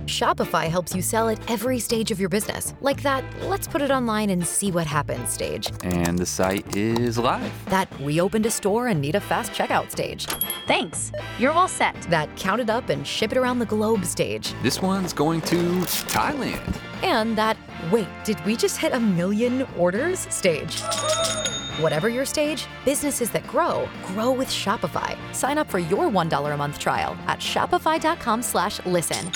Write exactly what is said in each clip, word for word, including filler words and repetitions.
Shopify helps you sell at every stage of your business. Like that, let's put it online and see what happens stage. And the site is live. That we opened a store and need a fast checkout stage. Thanks. You're all set. That count it up and ship it around the globe stage. This one's going to Thailand. And that, wait, did we just hit a million orders stage? Whatever your stage, businesses that grow, grow with Shopify. Sign up for your one dollar a month trial at shopify.com slash listen.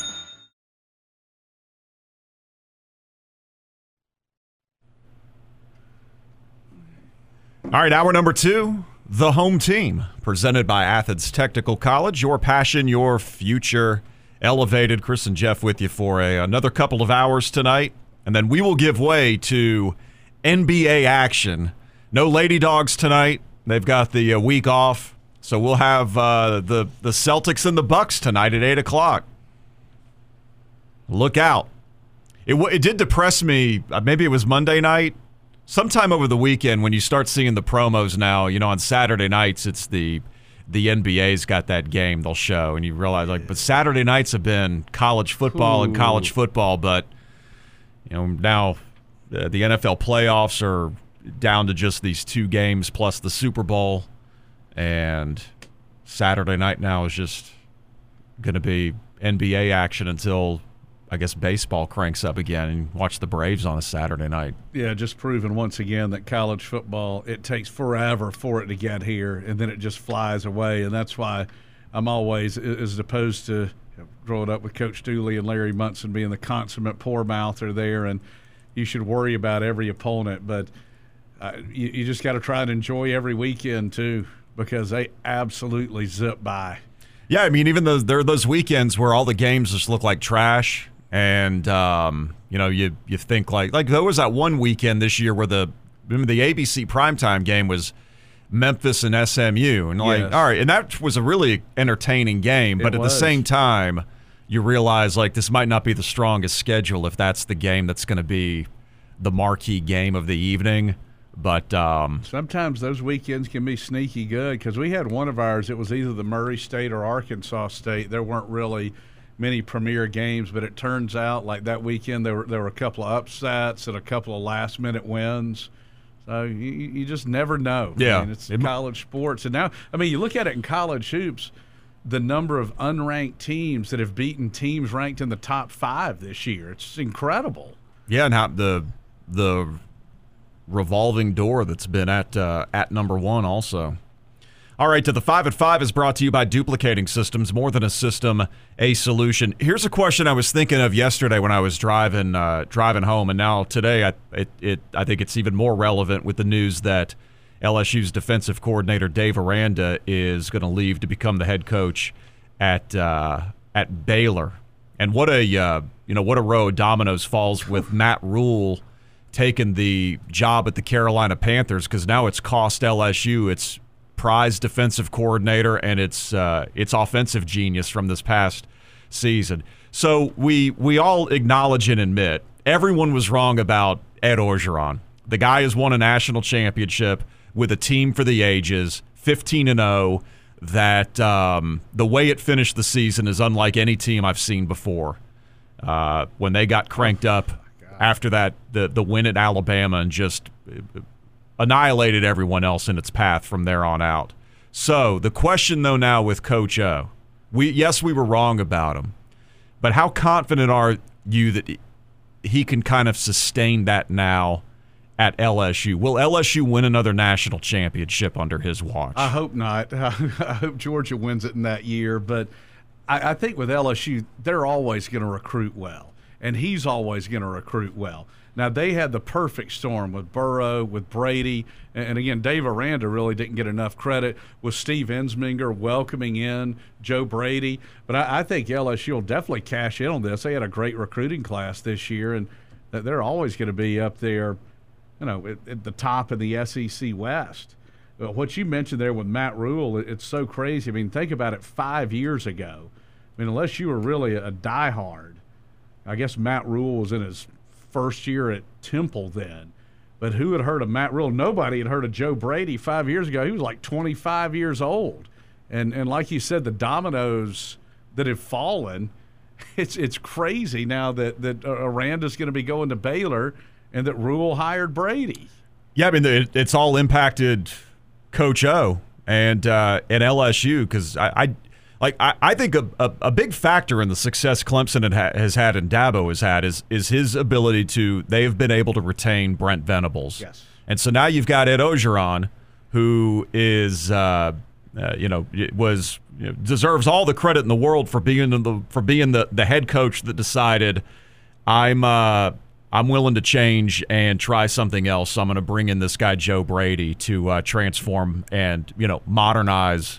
All right, hour number two, the home team, presented by Athens Technical College. Your passion, your future elevated. Chris and Jeff with you for a, another couple of hours tonight, and then we will give way to N B A action. No Lady Dogs tonight. They've got the uh, week off, so we'll have uh, the, the Celtics and the Bucks tonight at eight o'clock. Look out. It, it did depress me. Maybe it was Monday night. Sometime over the weekend when you start seeing the promos now, you know, on Saturday nights, it's the the N B A's got that game they'll show, and you realize, like, but Saturday nights have been college football Ooh. and college football, but, you know, now uh, the N F L playoffs are down to just these two games plus the Super Bowl, and Saturday night now is just going to be N B A action until, I guess, baseball cranks up again, and watch the Braves on a Saturday night. Yeah, just proving once again that college football, it takes forever for it to get here, and then it just flies away. And that's why I'm always, as opposed to growing up with Coach Dooley and Larry Munson being the consummate poor mouther there, and you should worry about every opponent, but uh, you, you just got to try to enjoy every weekend too, because they absolutely zip by. Yeah, I mean, even though there are those weekends where all the games just look like trash. And, um, you know, you you think like, like there was that one weekend this year where the remember the A B C primetime game was Memphis and S M U. And like, yes. all right, and that was a really entertaining game. But it at was. the same time, you realize, like, this might not be the strongest schedule if that's the game that's going to be the marquee game of the evening. But um, sometimes those weekends can be sneaky good, because we had one of ours, it was either the Murray State or Arkansas State. There weren't really many premier games, but it turns out like that weekend there were there were a couple of upsets and a couple of last minute wins. So you, you just never know. Yeah, I mean, it's it college sports, and now I mean you look at it in college hoops, the number of unranked teams that have beaten teams ranked in the top five this year. It's incredible. Yeah, and how the the revolving door that's been at uh, at number one also. All right, to the five at five is brought to you by Duplicating Systems. More than a system, a solution. Here's a question I was thinking of yesterday when I was driving uh, driving home, and now today I it, it I think it's even more relevant with the news that L S U's defensive coordinator Dave Aranda is going to leave to become the head coach at uh, at Baylor. And what a uh, you know what a row of dominoes falls with Matt Rule taking the job at the Carolina Panthers, because now it's cost L S U its prize defensive coordinator and its uh, its offensive genius from this past season. So we we all acknowledge and admit everyone was wrong about Ed Orgeron. The guy has won a national championship with a team for the ages, fifteen and oh. That um, the way it finished the season is unlike any team I've seen before. Uh, when they got cranked up after that, the the win at Alabama, and just annihilated everyone else in its path from there on out. So the question, though, now with Coach O, we yes, we were wrong about him, but how confident are you that he can kind of sustain that now at L S U? Will L S U win another national championship under his watch? I hope not. I hope Georgia wins it in that year, but I, I think with L S U, they're always going to recruit well, and he's always going to recruit well. Now, they had the perfect storm with Burrow, with Brady, and again, Dave Aranda really didn't get enough credit with Steve Ensminger welcoming in Joe Brady. But I, I think L S U will definitely cash in on this. They had a great recruiting class this year, and they're always going to be up there, you know, at, at the top of the S E C West. But what you mentioned there with Matt Rule, it's so crazy. I mean, think about it five years ago. I mean, unless you were really a diehard, I guess Matt Rule was in his first year at Temple then. But who had heard of Matt Rule? Nobody had heard of Joe Brady five years ago. He was like twenty-five years old. And and like you said, the dominoes that have fallen it's it's crazy now that that Aranda's going to be going to Baylor and that Rule hired Brady. Yeah, I mean it, it's all impacted Coach O and uh, and L S U because I, I like I, I think a, a, a big factor in the success Clemson had ha- has had and Dabo has had is is his ability to they have been able to retain Brent Venables. Yes, and so now you've got Ed Ogeron, who is uh, uh, you know was you know, deserves all the credit in the world for being the for being the, the head coach that decided I'm uh, I'm willing to change and try something else. So I'm going to bring in this guy Joe Brady to uh, transform and you know modernize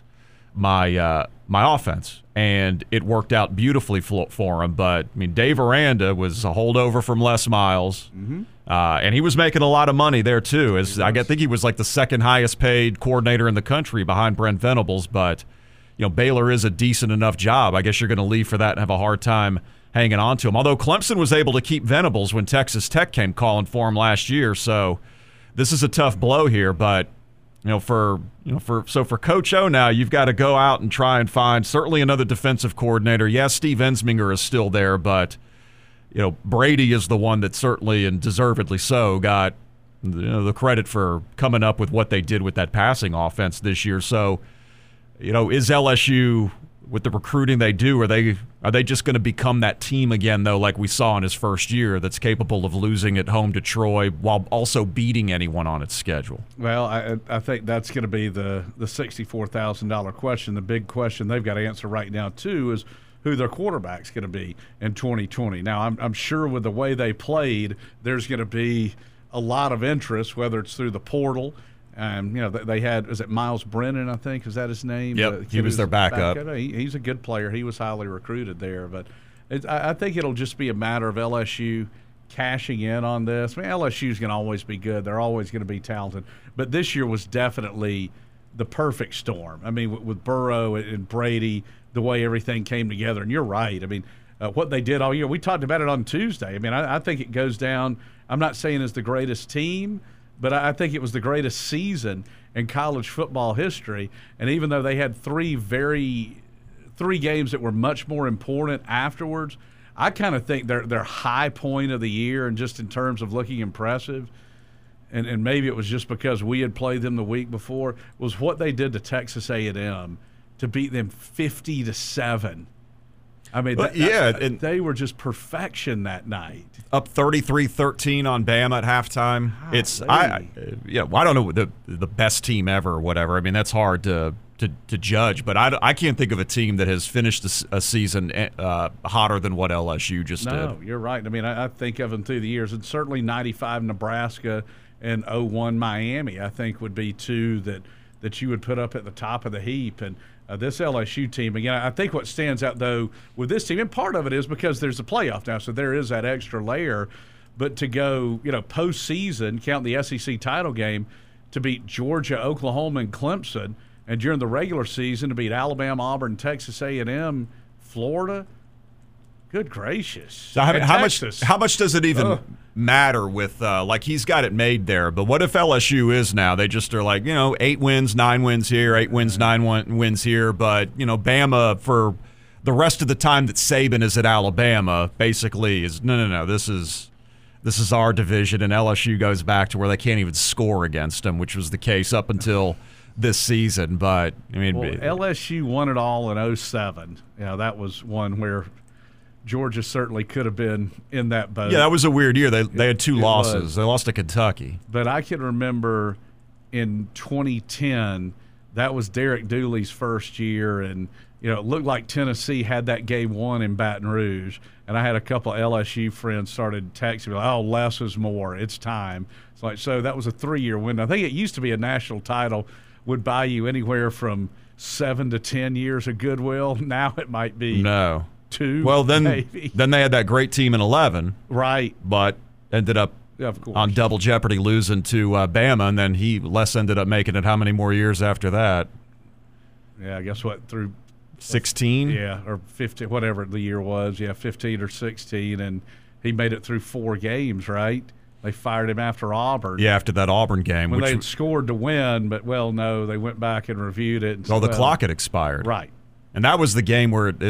my uh, my offense, and it worked out beautifully for, for him. But I mean, Dave Aranda was a holdover from Les Miles. Mm-hmm. Uh, and he was making a lot of money there, too. As I think he was like the second highest paid coordinator in the country behind Brent Venables. But, you know, Baylor is a decent enough job. I guess you're going to leave for that and have a hard time hanging on to him. Although Clemson was able to keep Venables when Texas Tech came calling for him last year. So this is a tough blow here. But, you know, for, you know, for so for Coach O now, you've got to go out and try and find certainly another defensive coordinator. Yes, Steve Ensminger is still there, but you know, Brady is the one that certainly and deservedly so got you know, the credit for coming up with what they did with that passing offense this year. So, you know, is L S U with the recruiting they do, are they are they just going to become that team again though, like we saw in his first year, that's capable of losing at home to Troy while also beating anyone on its schedule? Well, I I think that's going to be the the sixty-four thousand dollars question. The big question they've got to answer right now too is who their quarterback's going to be in twenty twenty. Now, I'm, I'm sure with the way they played, there's going to be a lot of interest, whether it's through the portal. Um, you know, they had, is it Miles Brennan, I think? Is that his name? Yep, the he was their backup. backup. He, he's a good player. He was highly recruited there. But it, I, I think it'll just be a matter of L S U cashing in on this. I mean, L S U's going to always be good. They're always going to be talented. But this year was definitely the perfect storm. I mean, with, with Burrow and Brady, the way everything came together. And you're right. I mean, uh, what they did all year, we talked about it on Tuesday. I mean, I, I think it goes down, I'm not saying it's the greatest team, but I, I think it was the greatest season in college football history. And even though they had three very three games that were much more important afterwards, I kind of think their their high point of the year, and just in terms of looking impressive, and, and maybe it was just because we had played them the week before, was what they did to Texas A and M to beat them fifty to seven. I mean, well, that, yeah, that, and they were just perfection that night. Up thirty-three thirteen on Bama at halftime. Golly. It's I, I yeah, well, I don't know the the best team ever or whatever. I mean, that's hard to to, to judge, but I, I can't think of a team that has finished a, a season uh, hotter than what L S U just no, did. No, you're right. I mean, I, I think of them through the years, and certainly ninety-five Nebraska and oh one Miami, I think would be two that that you would put up at the top of the heap. And uh, this L S U team, again, I think what stands out, though, with this team, and part of it is because there's a playoff now, so there is that extra layer. But to go, you know, postseason, count the S E C title game, to beat Georgia, Oklahoma, and Clemson, and during the regular season to beat Alabama, Auburn, Texas A and M, Florida, good gracious. So how, how much Texas. how much does it even Ugh. matter with, uh, like, he's got it made there, but what if L S U is now? They just are like, you know, eight wins, nine wins here, eight wins, nine wins here, but, you know, Bama for the rest of the time that Saban is at Alabama basically is, no, no, no, this is this is our division, and L S U goes back to where they can't even score against them, which was the case up until this season. But, I mean, well, L S U won it all in oh seven. You know, that was one where Georgia certainly could have been in that boat. Yeah, that was a weird year. They they had two It losses. was. They lost to Kentucky. But I can remember in twenty ten, that was Derek Dooley's first year, and you know it looked like Tennessee had that game won in Baton Rouge. And I had a couple of L S U friends started texting me, like, oh, less is more. It's time. It's like, so that was a three-year window. I think it used to be a national title would buy you anywhere from seven to ten years of goodwill. Now it might be No. two. Well, then maybe. then they had that great team in eleven, Right. but ended up Of course. on double jeopardy losing to uh, Bama, and then he Les ended up making it how many more years after that? Yeah, I guess what, through sixteen? Yeah, or fifteen, whatever the year was. Yeah, fifteen or sixteen, and he made it through four games, right? They fired him after Auburn. Yeah, after that Auburn game. When which they had scored to win, but, well, no, they went back and reviewed it. And well, said, the clock had expired. Right. And that was the game where it, it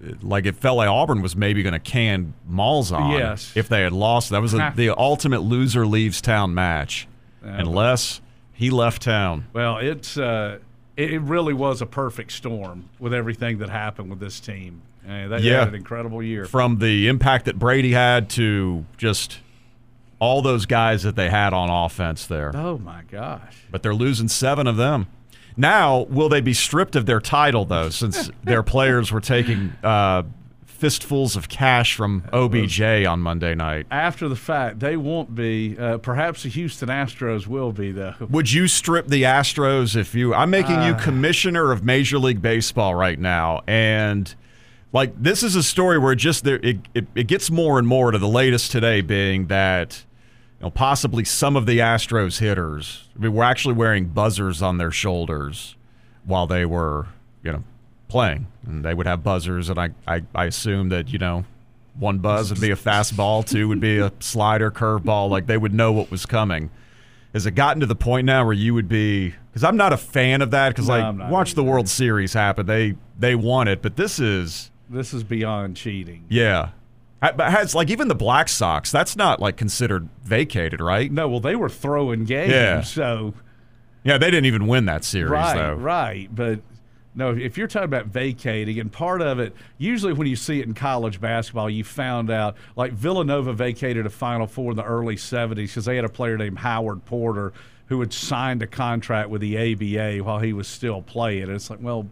like it felt like Auburn was maybe going to can Malzahn Yes. if they had lost. That was a, the ultimate loser leaves town match, Yeah, unless he left town. Well, it's uh, it, it really was a perfect storm with everything that happened with this team. Uh, they Yeah. had an incredible year. From the impact that Brady had to just all those guys that they had on offense there. Oh, my gosh. But they're losing seven of them. Now, will they be stripped of their title, though, since their players were taking uh, fistfuls of cash from O B J on Monday night? After the fact, they won't be. Uh, perhaps the Houston Astros will be, though. Would you strip the Astros if you – I'm making Uh, you commissioner of Major League Baseball right now, and – like, this is a story where it just there it, it, it gets more and more to the latest today being that you know, possibly some of the Astros hitters I mean, were actually wearing buzzers on their shoulders while they were, you know, playing. And they would have buzzers, and I, I, I assume that, you know, one buzz would be a fastball, two would be a slider, curveball. Like, they would know what was coming. Has it gotten to the point now where you would be – because I'm not a fan of that because, No, like, I'm not watch the either. World Series happen. They, they won it, but this is – This is beyond cheating. yeah. I- But has like even the Black Sox, that's not like considered vacated, right? No, well, they were throwing games, Yeah. so Yeah, they didn't even win that series right, though. right. But no, if you're talking about vacating, and part of it, usually when you see it in college basketball, you found out like Villanova vacated a Final Four in the early seventies because they had a player named Howard Porter who had signed a contract with the A B A while he was still playing. And it's like, well,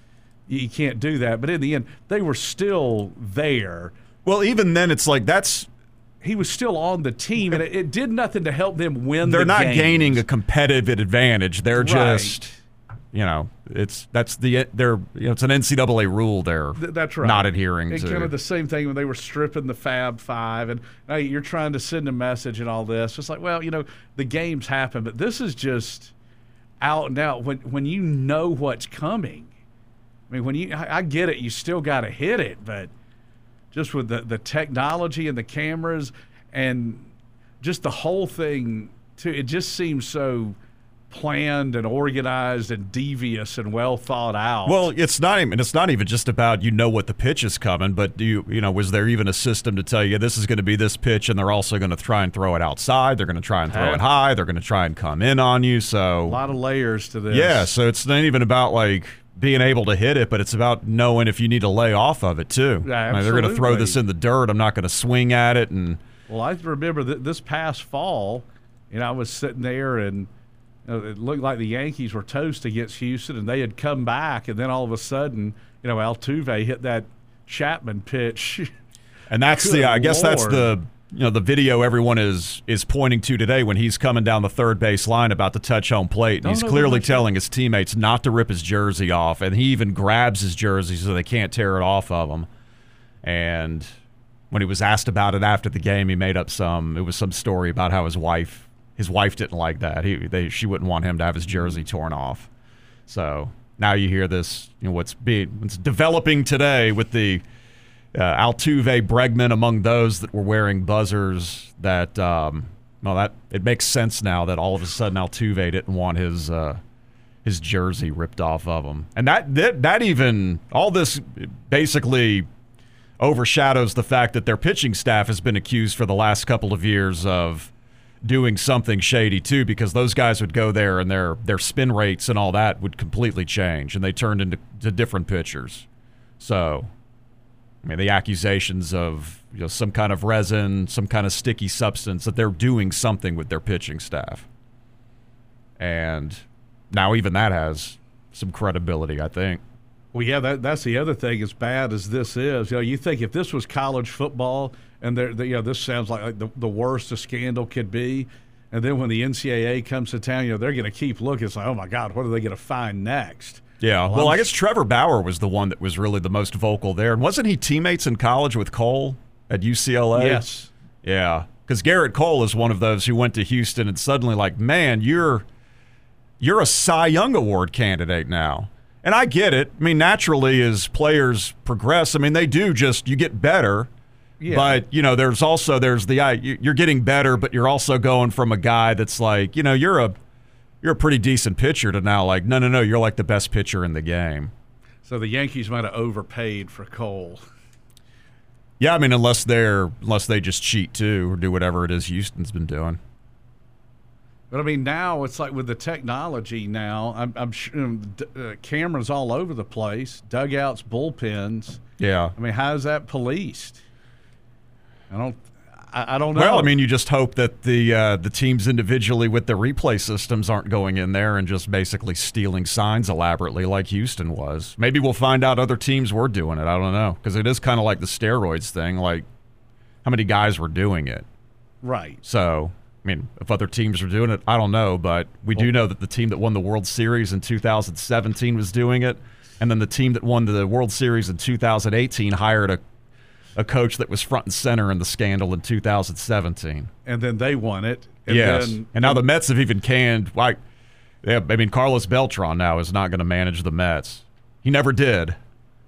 you can't do that. But in the end, they were still there. Well, even then it's like that's He was still on the team, and it, it did nothing to help them win they're the not games. gaining a competitive advantage. They're Right. just you know, it's that's the they're you know, it's an N C double A rule they're Th- That's right. not adhering It's to. kind of the same thing when they were stripping the Fab Five, and hey, you're trying to send a message and all this. It's like, well, you know, the games happen, but this is just out and out. When when you know what's coming, I mean, when you, I, I get it, you still got to hit it, but just with the the technology and the cameras and just the whole thing, too, it just seems so planned and organized and devious and well thought out. Well, it's not even it's not even just about you know what the pitch is coming, but do you you know was there even a system to tell you this is going to be this pitch, and they're also going to try and throw it outside, they're going to try and throw Yeah. it high, they're going to try and come in on you. So a lot of layers to this. yeah, so it's not even about like being able to hit it, but it's about knowing if you need to lay off of it too. Yeah, Like, they're going to throw absolutely. this in the dirt. I'm not going to swing at it, and Well, I remember th- this past fall, you know, I was sitting there and you know, it looked like the Yankees were toast against Houston, and they had come back, and then all of a sudden, you know, Altuve hit that Chapman pitch. and that's Good the I guess that's Lord. the you know the video everyone is is pointing to today when he's coming down the third base line about to touch home plate, and No, he's no, clearly no, no. telling his teammates not to rip his jersey off, and he even grabs his jersey so they can't tear it off of him. And when he was asked about it after the game, he made up some it was some story about how his wife his wife didn't like that. He they she wouldn't want him to have his jersey torn off. So now you hear this, you know, what's being what's developing today with the uh, Altuve, Bregman among those that were wearing buzzers. That um, well, that it makes sense now that all of a sudden Altuve didn't want his uh, his jersey ripped off of him, and that that that even all this basically overshadows the fact that their pitching staff has been accused for the last couple of years of doing something shady too, because those guys would go there and their their spin rates and all that would completely change, and they turned into to different pitchers. So, I mean, the accusations of you know some kind of resin, some kind of sticky substance, that they're doing something with their pitching staff, and now even that has some credibility, I think. Well, yeah, that, that's the other thing. As bad as this is, you know, you think if this was college football, and they're, they, you know, this sounds like, like the, the worst a scandal could be, and then when the N C double A comes to town, you know, they're going to keep looking. It's like, oh my God, what are they going to find next? Yeah, Well, well, I'm- I guess Trevor Bauer was the one that was really the most vocal there. And wasn't he teammates in college with Cole at U C L A? Yes. Yeah, because Garrett Cole is one of those who went to Houston and suddenly like, man, you're you're a Cy Young Award candidate now. And I get it. I mean, naturally, as players progress, I mean, they do just, you get better. Yeah. But, you know, there's also, there's the, you're getting better, but you're also going from a guy that's like, you know, you're a, you're a pretty decent pitcher to now like, no, no, no, you're like the best pitcher in the game. So the Yankees might have overpaid for Cole. Yeah, I mean, unless they're unless they just cheat too or do whatever it is Houston's been doing. But I mean, now it's like with the technology. Now I'm, I'm sure uh, cameras all over the place, dugouts, bullpens. Yeah. I mean, how's that policed? I don't. I, I don't know. Well, I mean, you just hope that the uh, the teams individually with the replay systems aren't going in there and just basically stealing signs elaborately like Houston was. Maybe we'll find out other teams were doing it. I don't know, because it is kind of like the steroids thing. Like, how many guys were doing it? Right. So, I mean, if other teams are doing it, I don't know. But we do know that the team that won the World Series in two thousand seventeen was doing it, and then the team that won the World Series in two thousand eighteen hired a a coach that was front and center in the scandal in two thousand seventeen. And then they won it. And yes. Then, and now the Mets have even canned. Like, yeah, I mean, Carlos Beltran now is not going to manage the Mets. He never did.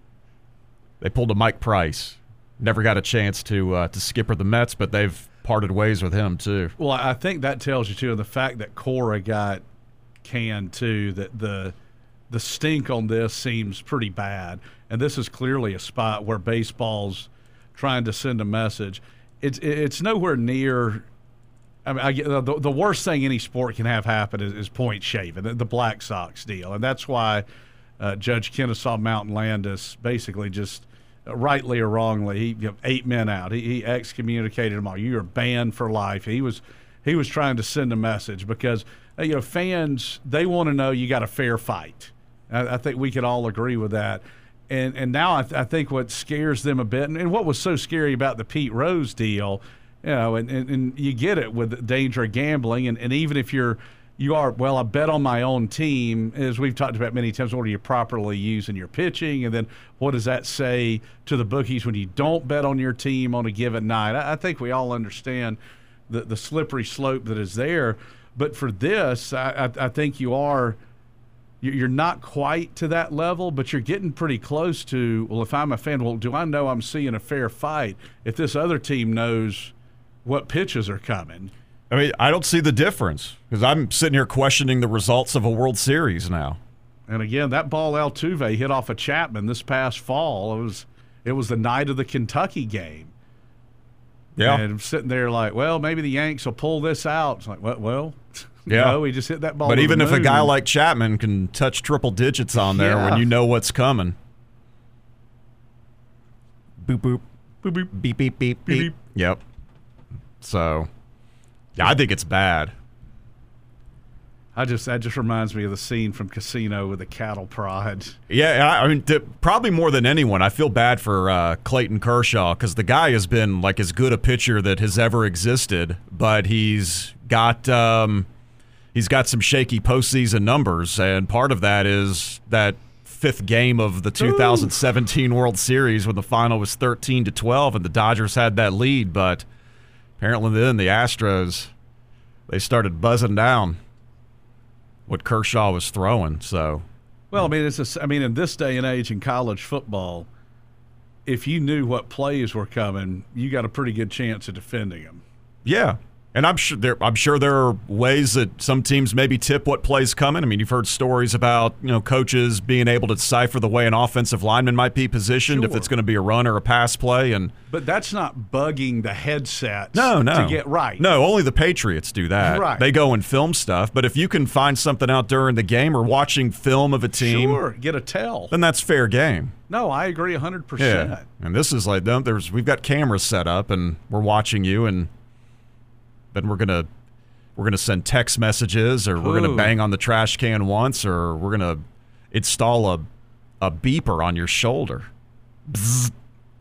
They pulled a Mike Price. Never got a chance to uh, to skipper the Mets, but they've parted ways with him too. Well, I think that tells you too, and the fact that Cora got canned too, that the the stink on this seems pretty bad. And this is clearly a spot where baseball's trying to send a message. It's it's nowhere near. I mean, I get, the, the worst thing any sport can have happen is, is point shaving, the, the Black Sox deal, and that's why uh, Judge Kennesaw Mountain Landis basically just, uh, rightly or wrongly, he you know, eight men out. He, he excommunicated them all. You are banned for life. He was he was trying to send a message because uh, you know fans, they want to know you got a fair fight. I, I think we could all agree with that. And and now I, th- I think what scares them a bit, and, and what was so scary about the Pete Rose deal, you know, and, and, and you get it with the danger of gambling, and, and even if you're, you are, well, I bet on my own team, as we've talked about many times, what are you properly using your pitching, and then what does that say to the bookies when you don't bet on your team on a given night? I, I think we all understand the, the slippery slope that is there, but for this, I, I, I think you are – you're not quite to that level, but you're getting pretty close to, well, if I'm a fan, well, do I know I'm seeing a fair fight if this other team knows what pitches are coming? I mean, I don't see the difference because I'm sitting here questioning the results of a World Series now. And again, that ball Altuve hit off of Chapman this past fall. It was it was the night of the Kentucky game. Yeah. And I'm sitting there like, well, maybe the Yanks will pull this out. It's like, what? Well, yeah. No, he just hit that ball. But to even the if a moon. guy like Chapman can touch triple digits on there Yeah. when you know what's coming. Boop, boop. Boop, boop. Beep, beep, beep, beep. beep. Yep. So, yeah, I think it's bad. I just that just reminds me of the scene from Casino with the cattle prod. Yeah, I I mean, th- probably more than anyone, I feel bad for uh, Clayton Kershaw because the guy has been like as good a pitcher that has ever existed, but he's got um, he's got some shaky postseason numbers, and part of that is that fifth game of the two thousand seventeen Ooh. World Series when the final was thirteen to twelve, and the Dodgers had that lead, but apparently then the Astros they started buzzing down what Kershaw was throwing. So, well, I mean, it's a, I mean, in this day and age in college football, if you knew what plays were coming, you got a pretty good chance of defending them. Yeah, and I'm sure there. I'm sure there are ways that some teams maybe tip what plays coming. I mean, you've heard stories about you know coaches being able to decipher the way an offensive lineman might be positioned Sure. if it's going to be a run or a pass play, and But that's not bugging the headsets no, no, to get right. No, only the Patriots do that. Right. They go and film stuff. But if you can find something out during the game or watching film of a team, Sure, get a tell. then that's fair game. No, I agree one hundred percent. Yeah, and this is like there's we've got cameras set up and we're watching you, and then we're gonna we're gonna send text messages, or we're gonna Ooh. bang on the trash can once, or we're gonna install a a beeper on your shoulder. Bzzz.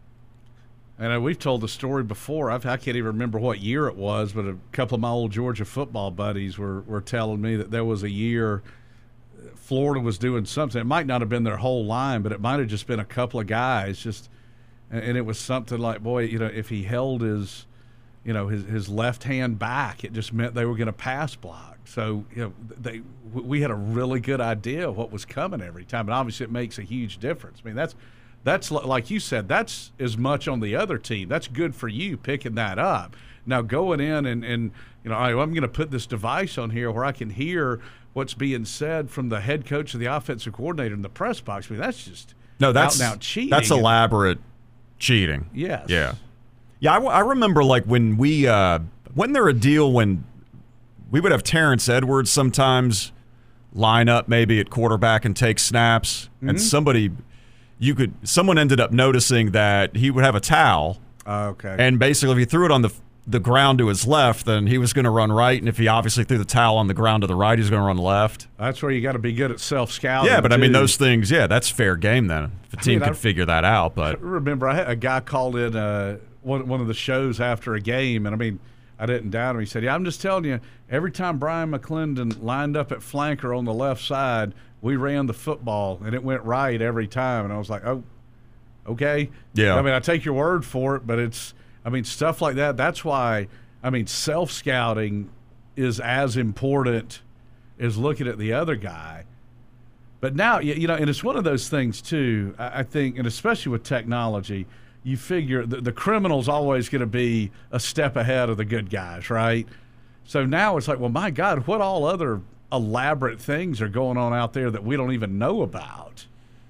And uh, we've told the story before. I've, I can't even remember what year it was, but a couple of my old Georgia football buddies were, were telling me that there was a year Florida was doing something. It might not have been their whole line, but it might have just been a couple of guys. Just, and, and it was something like, boy, you know, if he held his, you know, his, his left hand back, it just meant they were going to pass block. So, you know, they we had a really good idea of what was coming every time, and obviously it makes a huge difference. I mean, that's. That's like you said, that's as much on the other team. That's good for you picking that up. Now going in and, and you know, I'm going to put this device on here where I can hear what's being said from the head coach or the offensive coordinator in the press box. I mean, that's just No, that's out and out cheating. That's elaborate cheating. Yes. Yeah. Yeah, I, I remember like when we uh, wasn't there a deal when we would have Terrence Edwards sometimes line up maybe at quarterback and take snaps, mm-hmm. and somebody you could someone ended up noticing that he would have a towel. Uh, okay. And basically, if he threw it on the the ground to his left, then he was going to run right, and if he obviously threw the towel on the ground to the right, he's going to run left. That's where you got to be good at self-scouting. Yeah, but too. I mean, those things, yeah, that's fair game then. If a team I mean, could I, figure that out. But I remember I had a guy called in uh, one, one of the shows after a game, and I mean, I didn't doubt him. He said, yeah, I'm just telling you, every time Brian McClendon lined up at flanker on the left side, we ran the football, and it went right every time. And I was like, oh, okay. Yeah. I mean, I take your word for it, but it's, I mean, stuff like that, that's why, I mean, self-scouting is as important as looking at the other guy. But now, you know, and it's one of those things, too, I think, and especially with technology, you figure the, the criminal's always going to be a step ahead of the good guys, right? So now it's like, well, my God, what all other elaborate things are going on out there that we don't even know about?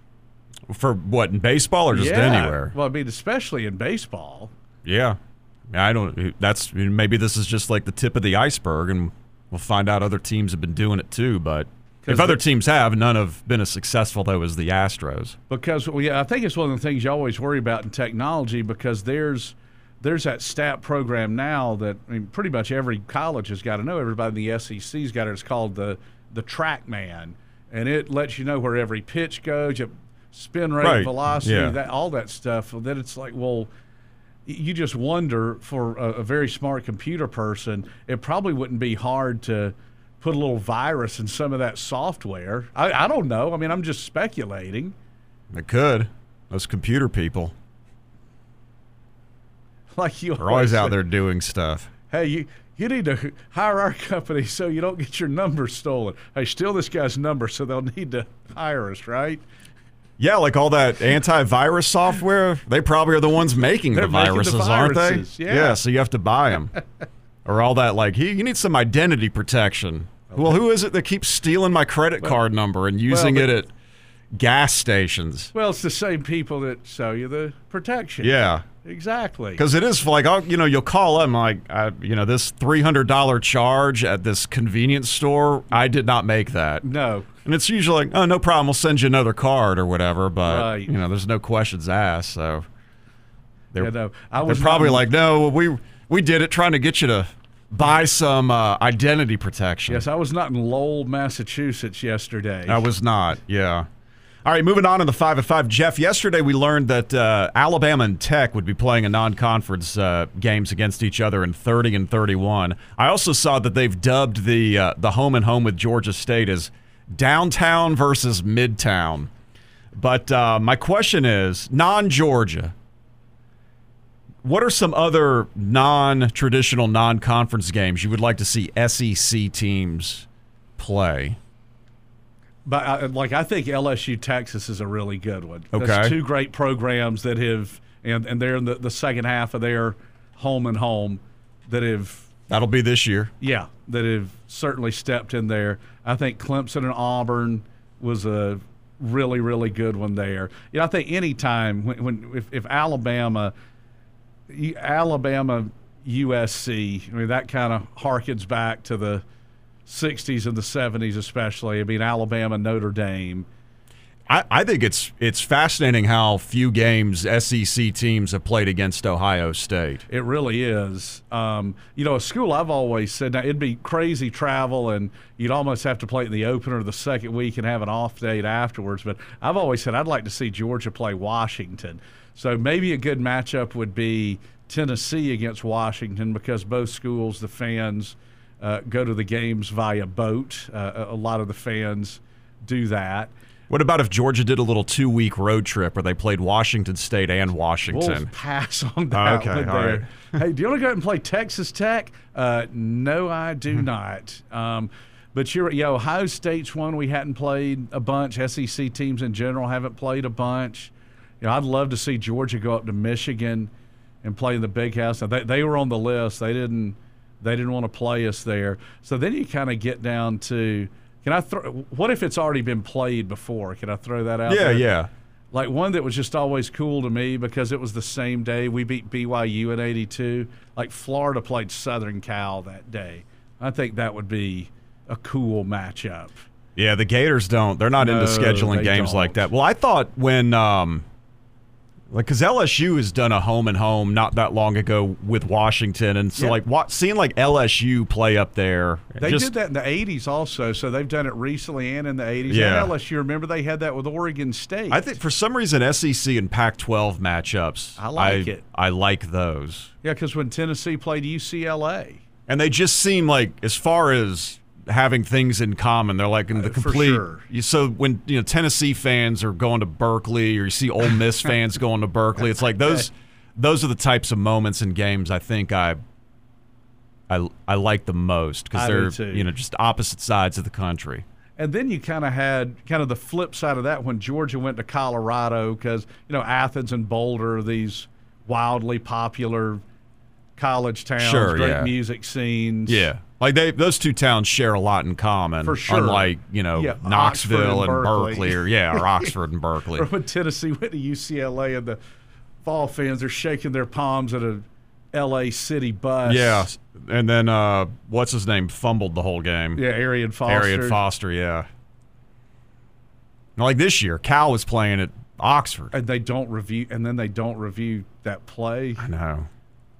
For what, in baseball or just yeah. anywhere? Well, I mean, especially in baseball. Yeah. I don't, that's, maybe this is just like the tip of the iceberg, and we'll find out other teams have been doing it too, but if other teams have, none have been as successful, though, as the Astros. Because, well, yeah, I think it's one of the things you always worry about in technology, because there's there's that stat program now that, I mean, pretty much every college has got to know. Everybody in the S E C's got it. It's called the, the TrackMan, and it lets you know where every pitch goes, your spin rate, right. velocity, yeah. that all that stuff. Then it's like, well, you just wonder, for a, a very smart computer person, it probably wouldn't be hard to put a little virus in some of that software. I, I don't know. I mean, I'm just speculating. It could. Those computer people. Like you are always out there doing stuff. Hey, you you need to hire our company so you don't get your number stolen. Hey, steal this guy's number so they'll need to hire us, right? Yeah, like all that antivirus software, they probably are the ones making the making viruses, the aren't viruses, they? yeah. yeah, so you have to buy them. Or all that, like, you need some identity protection. Okay. Well, who is it that keeps stealing my credit well, card number and using well, but, it at gas stations? Well, it's the same people that sell you the protection. Yeah. Exactly. Because it is like, I'll, you know, you'll call them like, I, you know, this three hundred dollars charge at this convenience store, I did not make that. No. And it's usually like, oh, no problem, we'll send you another card or whatever. But, right. you know, there's no questions asked. So they're, yeah, no, I was they're probably not, like, no, we we did it trying to get you to buy some uh, identity protection. Yes, I was not in Lowell, Massachusetts yesterday. I was not, yeah. All right, moving on in the five at five. Jeff, yesterday we learned that uh, Alabama and Tech would be playing a non-conference uh, games against each other in thirty and thirty-one. I also saw that they've dubbed the uh, the home and home with Georgia State as downtown versus midtown. But uh, my question is, non-Georgia, what are some other non-traditional, non-conference games you would like to see S E C teams play? But I, like I think L S U Texas is a really good one. Okay, that's two great programs that have, and and they're in the, the second half of their home and home that have. That'll be this year. Yeah, that have certainly stepped in there. I think Clemson and Auburn was a really really good one there. You know, I think any time when, when if, if Alabama, Alabama U S C, I mean that kind of harkens back to the sixties and the seventies especially. I mean, Alabama, Notre Dame. I, I think it's it's fascinating how few games S E C teams have played against Ohio State. It really is. Um, you know, a school I've always said, now it'd be crazy travel and you'd almost have to play it in the opener the second week and have an off date afterwards. But I've always said I'd like to see Georgia play Washington. So maybe a good matchup would be Tennessee against Washington, because both schools, the fans – Uh, go to the games via boat. Uh, a lot of the fans do that. What about if Georgia did a little two-week road trip where they played Washington State and Washington? We'll pass on that okay, one all there. right. Hey, do you want to go out and play Texas Tech? Uh, no, I do not. Um, but you're, yeah, Ohio State's one we hadn't played a bunch. S E C teams in general haven't played a bunch. You know, I'd love to see Georgia go up to Michigan and play in the Big House. Now, they, they were on the list. They didn't. They didn't want to play us there. So then you kind of get down to, can I throw, what if it's already been played before? Can I throw that out yeah, there? Yeah, Like one that was just always cool to me because it was the same day we beat B Y U in eighty-two. Like Florida played Southern Cal that day. I think that would be a cool matchup. Yeah, the Gators don't. They're not No, into scheduling they games don't. like that. Well, I thought when, um, like, because L S U has done a home and home not that long ago with Washington, and so Yeah. like wa- seeing like L S U play up there. They just, did that in the eighties also, so they've done it recently and in the eighties. Yeah. And L S U, remember they had that with Oregon State. I think for some reason S E C and Pac twelve matchups. I like I, it. I like those, Yeah, because when Tennessee played U C L A. and they just seem like as far as having things in common, they're like in the Uh, for complete. sure. You, so when you know Tennessee fans are going to Berkeley, or you see Ole Miss fans going to Berkeley, it's like those. Those are the types of moments in games I think I. I, I like the most because I do they're too. you know just opposite sides of the country. And then you kind of had kind of the flip side of that when Georgia went to Colorado because, you know, Athens and Boulder are these wildly popular college towns, Sure, great yeah. music scenes. Yeah, like they those two towns share a lot in common. For sure. Unlike you know Yeah, Knoxville Oxford and and Berkeley. Berkeley, or yeah, or Oxford and Berkeley. Or when Tennessee went to U C L A and the Vol fans are shaking their palms at a L A city bus. Yeah, and then uh, what's his name fumbled the whole game. Yeah, Arian Foster. Arian Foster, yeah. Like this year, Cal was playing at Oxford. And they don't review, and then they don't review that play. I know.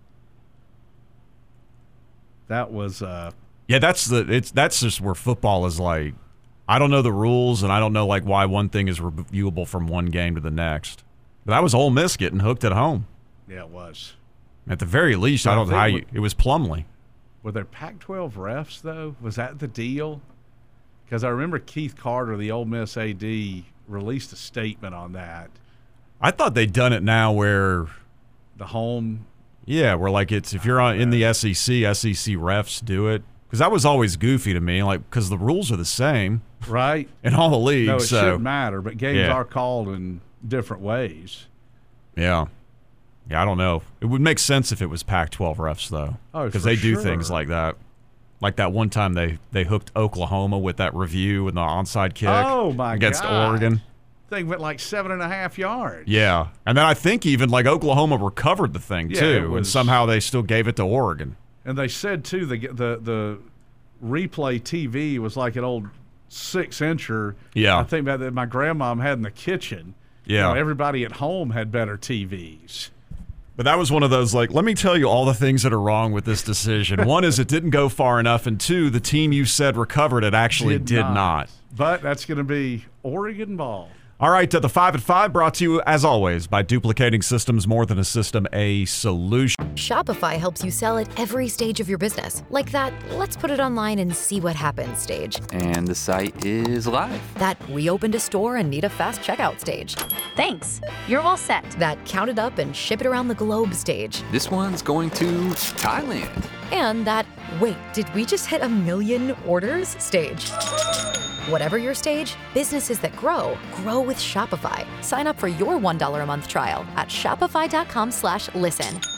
That was uh, Yeah, that's the it's that's just where football is like. I don't know the rules, and I don't know like why one thing is reviewable from one game to the next. But that was Ole Miss getting hooked at home. yeah, it was. At the very least, I I don't know think how you. what- It was Plumlee. Were there Pac twelve refs, though? Was that the deal? Because I remember Keith Carter, the Ole Miss A D, released a statement on that. I thought they'd done it now where, The home, yeah, where like it's if you're on, in the S E C, S E C refs do it. Because that was always goofy to me, like because the rules are the same right? in all the leagues. No, it so shouldn't matter, but games Yeah. are called in different ways. yeah, yeah, I don't know. It would make sense if it was Pac twelve refs though, Oh, because for they do sure. things like that. Like that one time they they hooked Oklahoma with that review and the onside kick Oh, my against God. Oregon. Thing went like seven and a half yards. Yeah, and then I think even like Oklahoma recovered the thing Yeah, too, it and was- somehow they still gave it to Oregon. And they said, too, the, the, the replay T V was like an old six-incher. Yeah. I think about that my grandmom had in the kitchen. Yeah. You know, everybody at home had better T Vs. But that was one of those, like, let me tell you all the things that are wrong with this decision. One is it didn't go far enough, and two, the team you said recovered it actually did, not. But that's going to be Oregon ball. All right, uh, the five at five brought to you, as always, by Duplicating Systems, more than a system, a solution. Shopify helps you sell at every stage of your business. Like that, let's put it online and see what happens stage. And the site is live. That we opened a store and need a fast checkout stage. Thanks. You're all set. That count it up and ship it around the globe stage. This one's going to Thailand. And that, wait, did we just hit a million orders stage? Whatever your stage, businesses that grow, grow with Shopify. Sign up for your one dollar a month trial at shopify.com slash listen.